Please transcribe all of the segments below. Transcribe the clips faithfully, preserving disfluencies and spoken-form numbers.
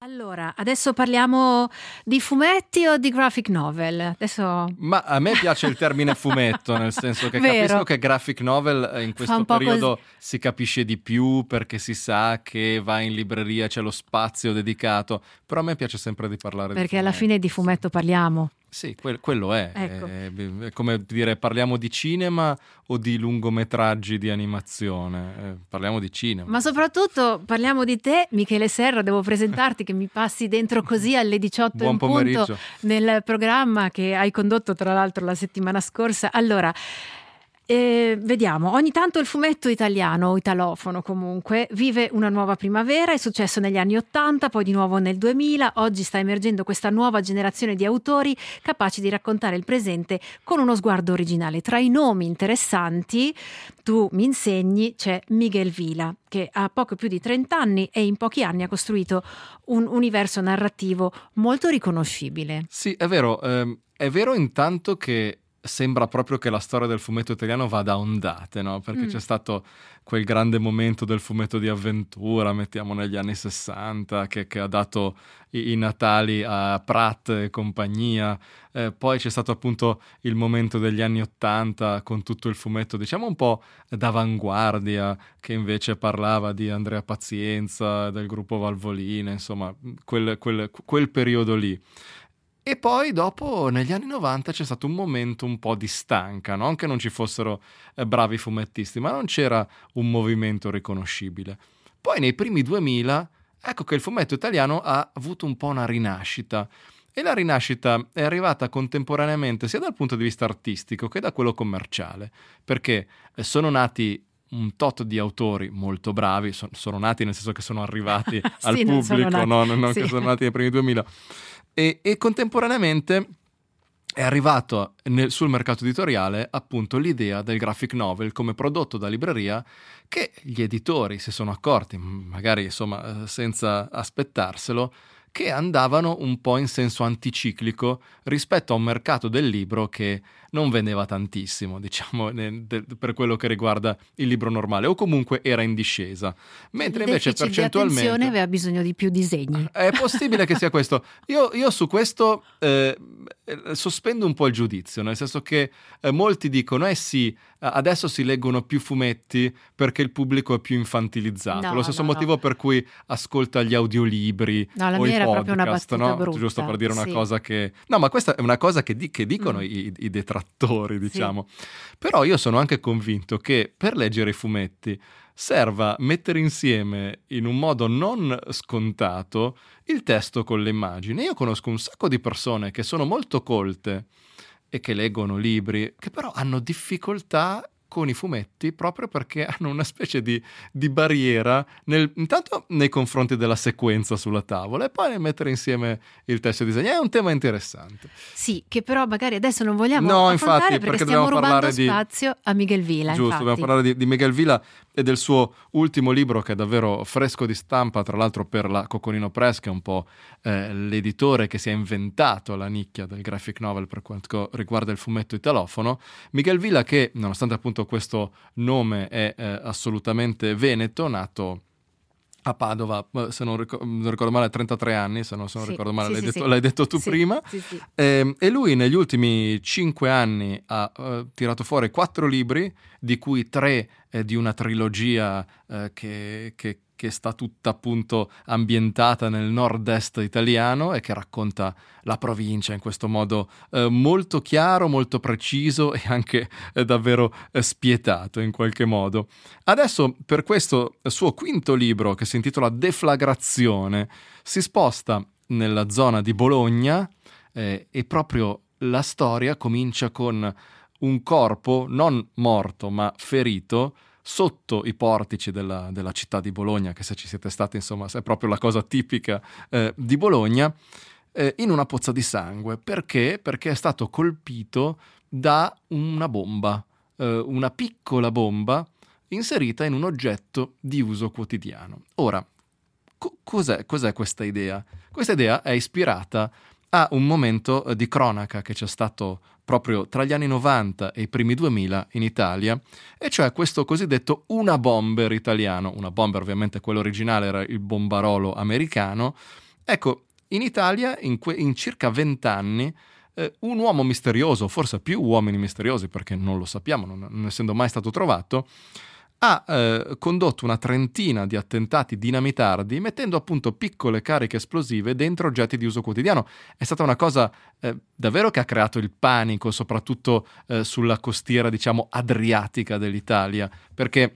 Allora, adesso parliamo di fumetti o di graphic novel? Adesso... Ma a me piace il termine fumetto, nel senso che Vero. capisco che graphic novel in questo periodo così. Si capisce di più perché si sa che va in libreria, c'è lo spazio dedicato, però a me piace sempre di parlare Perché di alla fine di fumetto parliamo. Sì, quel- quello è. Ecco. È, è come dire, parliamo di cinema o di lungometraggi di animazione? Eh, parliamo di cinema. Ma soprattutto parliamo di te, Michele Serra, devo presentarti che mi passi dentro così alle diciotto Buon in punto pomeriggio. nel programma che hai condotto tra l'altro la settimana scorsa. Allora, eh, vediamo, ogni tanto il fumetto italiano o italofono comunque vive una nuova primavera, è successo negli anni ottanta, poi di nuovo nel duemila, oggi sta emergendo questa nuova generazione di autori capaci di raccontare il presente con uno sguardo originale. Tra i nomi interessanti, tu mi insegni, c'è Miguel Vila, che ha poco più di trenta anni e in pochi anni ha costruito un universo narrativo molto riconoscibile. Sì, è vero. ehm, è vero intanto che sembra proprio che la storia del fumetto italiano vada a ondate, no? Perché Mm. c'è stato quel grande momento del fumetto di avventura, mettiamo negli anni sessanta, che, che ha dato i, i Natali a Pratt e compagnia. Eh, poi c'è stato appunto il momento degli anni ottanta con tutto il fumetto, diciamo un po' d'avanguardia, che invece parlava di Andrea Pazienza, del gruppo Valvoline, insomma, quel, quel, quel periodo lì. E poi dopo, negli anni novanta, c'è stato un momento un po' di stanca, non che non ci fossero eh, bravi fumettisti, ma non c'era un movimento riconoscibile. Poi nei primi duemila, ecco che il fumetto italiano ha avuto un po' una rinascita. E la rinascita è arrivata contemporaneamente sia dal punto di vista artistico che da quello commerciale, perché eh, sono nati un tot di autori molto bravi, so- sono nati nel senso che sono arrivati Sì, al non sono pubblico, nati. no, non non Sì. che sono nati nei primi duemila. E, e contemporaneamente è arrivato nel- sul mercato editoriale appunto l'idea del graphic novel come prodotto da libreria, che gli editori si sono accorti, magari insomma eh, senza aspettarselo, che andavano un po' in senso anticiclico rispetto a un mercato del libro che non vendeva tantissimo, diciamo, ne- de- per quello che riguarda il libro normale, o comunque era in discesa. Mentre Il invece deficit di percentualmente... attenzione aveva bisogno di più disegni. È possibile che sia questo. Io, io su questo eh, eh, sospendo un po' il giudizio, nel senso che eh, molti dicono, eh sì, adesso si leggono più fumetti perché il pubblico è più infantilizzato. No, Lo stesso no, motivo no. per cui ascolta gli audiolibri No, la o mia i era podcast, proprio una battuta no? brutta. Giusto per dire una sì. cosa che... No, ma questa è una cosa che, di- che dicono Mm. i, i detrattori, diciamo. Però io sono anche convinto che per leggere i fumetti serva mettere insieme in un modo non scontato il testo con le immagini. Io conosco un sacco di persone che sono molto colte e che leggono libri, che però hanno difficoltà con i fumetti proprio perché hanno una specie di, di barriera nel, intanto nei confronti della sequenza sulla tavola e poi nel mettere insieme il testo e il disegno. È un tema interessante. Sì, che però magari adesso non vogliamo No, affrontare infatti, perché, perché stiamo dobbiamo rubando parlare di- spazio a Miguel Vila. Giusto, infatti. dobbiamo parlare di, di Miguel Vila e del suo ultimo libro che è davvero fresco di stampa, tra l'altro per la Coccolino Press, che è un po' eh, l'editore che si è inventato la nicchia del graphic novel per quanto riguarda il fumetto italofono. Miguel Vila che, nonostante appunto questo nome è eh, assolutamente veneto, nato a Padova, se non ricordo, non ricordo male, a trentatré anni, se non, se non Sì, ricordo male, sì, l'hai, sì, detto, sì. l'hai detto tu Sì, prima. sì, sì. Eh, e lui negli ultimi cinque anni ha eh, tirato fuori quattro libri, di cui tre eh, di una trilogia eh, che, che, che sta tutta appunto ambientata nel nord-est italiano e che racconta la provincia in questo modo eh, molto chiaro, molto preciso e anche eh, davvero eh, spietato in qualche modo. Adesso per questo suo quinto libro, che si intitola Deflagrazione, si sposta nella zona di Bologna eh, e proprio la storia comincia con un corpo non morto ma ferito sotto i portici della, della città di Bologna, che se ci siete stati insomma è proprio la cosa tipica eh, di Bologna, eh, in una pozza di sangue. Perché? Perché è stato colpito da una bomba, eh, una piccola bomba inserita in un oggetto di uso quotidiano. Ora, co- cos'è, cos'è questa idea? Questa idea è ispirata a un momento di cronaca che c'è stato proprio tra gli anni novanta e i primi duemila in Italia, e cioè questo cosiddetto una bomber italiano. Una bomber ovviamente quello originale era il bombarolo americano, Ecco, in Italia in, que- in circa vent'anni eh, un uomo misterioso, forse più uomini misteriosi perché non lo sappiamo, non, non essendo mai stato trovato, ha eh, condotto una trentina di attentati dinamitardi mettendo appunto piccole cariche esplosive dentro oggetti di uso quotidiano. È stata una cosa eh, davvero che ha creato il panico, soprattutto eh, sulla costiera, diciamo, adriatica dell'Italia, perché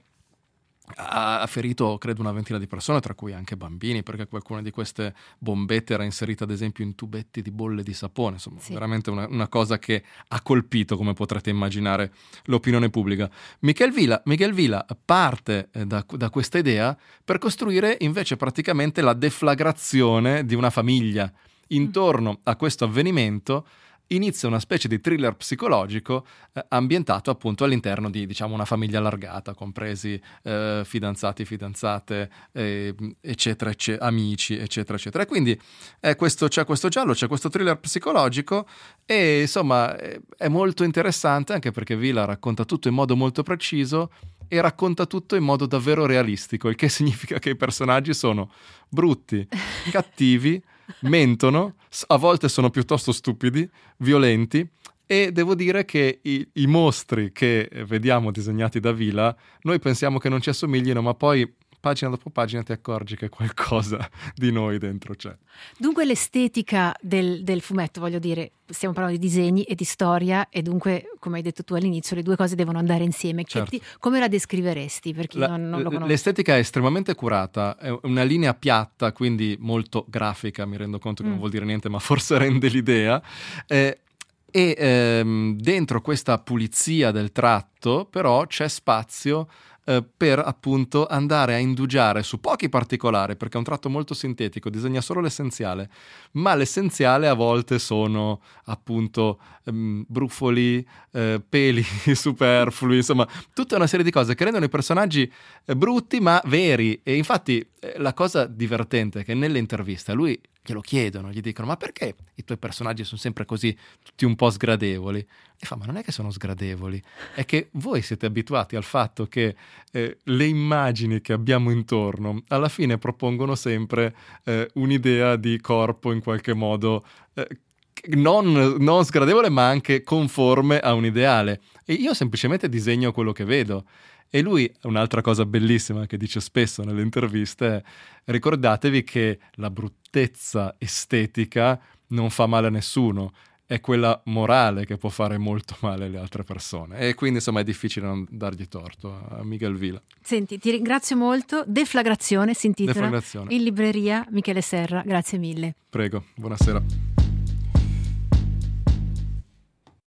ha ferito credo una ventina di persone, tra cui anche bambini, perché qualcuna di queste bombette era inserita ad esempio in tubetti di bolle di sapone. Insomma, sì. Veramente una, una cosa che ha colpito, come potrete immaginare, l'opinione pubblica. Michel Vila, Michel Vila parte eh, da, da questa idea per costruire invece praticamente la deflagrazione di una famiglia. Intorno mm. a questo avvenimento inizia una specie di thriller psicologico eh, ambientato appunto all'interno di, diciamo, una famiglia allargata, compresi eh, fidanzati, fidanzate, eh, eccetera, eccetera, amici, eccetera, eccetera. E quindi è questo, c'è questo giallo, c'è questo thriller psicologico e insomma è, è molto interessante anche perché Vila racconta tutto in modo molto preciso e racconta tutto in modo davvero realistico, il che significa che i personaggi sono brutti, cattivi, mentono, a volte sono piuttosto stupidi, violenti, e devo dire che i, i mostri che vediamo disegnati da Vila noi pensiamo che non ci assomiglino, ma poi pagina dopo pagina ti accorgi che qualcosa di noi dentro c'è. Dunque l'estetica del, del fumetto, voglio dire, stiamo parlando di disegni e di storia e dunque, come hai detto tu all'inizio, le due cose devono andare insieme. Certo. Ti, come la descriveresti per chi la, non, non lo conosce? L'estetica è estremamente curata, è una linea piatta, quindi molto grafica, mi rendo conto che mm. non vuol dire niente, ma forse rende l'idea. Eh, e ehm, dentro questa pulizia del tratto però c'è spazio eh, per appunto andare a indugiare su pochi particolari, perché è un tratto molto sintetico, disegna solo l'essenziale, ma l'essenziale a volte sono appunto ehm, brufoli, eh, peli superflui, insomma tutta una serie di cose che rendono i personaggi eh, brutti ma veri. E infatti eh, la cosa divertente è che nelle interviste a lui glielo chiedono, gli dicono ma perché i tuoi personaggi sono sempre così tutti un po' sgradevoli? E fa ma non è che sono sgradevoli, è che voi siete abituati al fatto che eh, le immagini che abbiamo intorno alla fine propongono sempre eh, un'idea di corpo in qualche modo eh, non, non sgradevole ma anche conforme a un ideale, e io semplicemente disegno quello che vedo. E lui, un'altra cosa bellissima che dice spesso nelle interviste è: ricordatevi che la bruttezza estetica non fa male a nessuno, è quella morale che può fare molto male alle altre persone. E quindi insomma è difficile non dargli torto a Miguel Vila. Senti, ti ringrazio molto. Deflagrazione si intitola, Deflagrazione. In libreria. Michele Serra, grazie mille. Prego, buonasera.